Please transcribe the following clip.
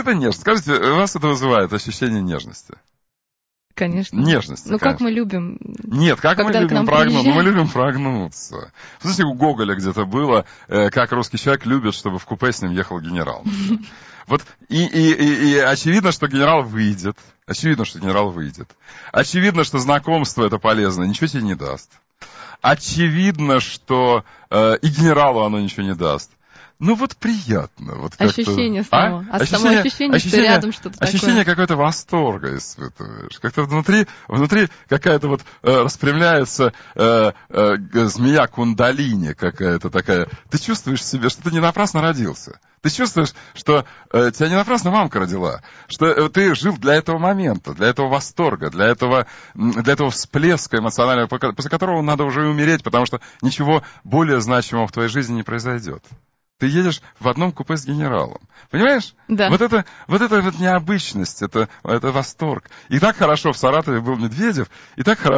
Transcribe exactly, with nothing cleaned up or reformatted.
это нежность. Скажите, у вас это вызывает ощущение нежности? Конечно. Нежность. Ну, как мы любим. Нет, как мы любим прогнуться. Мы любим прогнуться. Знаете, у Гоголя где-то было, э, как русский человек любит, чтобы в купе с ним ехал генерал. Вот и, и, и, и очевидно, что генерал выйдет. Очевидно, что генерал выйдет. Очевидно, что знакомство это полезно, ничего тебе не даст. Очевидно, что э, и генералу оно ничего не даст. Ну вот приятно. Вот ощущение само. А, а ощущение, само ощущение, ощущение, что рядом что-то такое. Ощущение какое-то восторга испытываешь. Как-то внутри, внутри какая-то вот э, распрямляется э, э, змея кундалини какая-то такая. Ты чувствуешь себе, что ты не напрасно родился. Ты чувствуешь, что э, тебя не напрасно мамка родила, что э, ты жил для этого момента, для этого восторга, для этого, для этого всплеска эмоционального, после которого надо уже умереть, потому что ничего более значимого в твоей жизни не произойдет. Ты едешь в одном купе с генералом. Понимаешь? Да. Вот это вот, это вот необычность, это, это восторг. И так хорошо в Саратове был Медведев, и так хорошо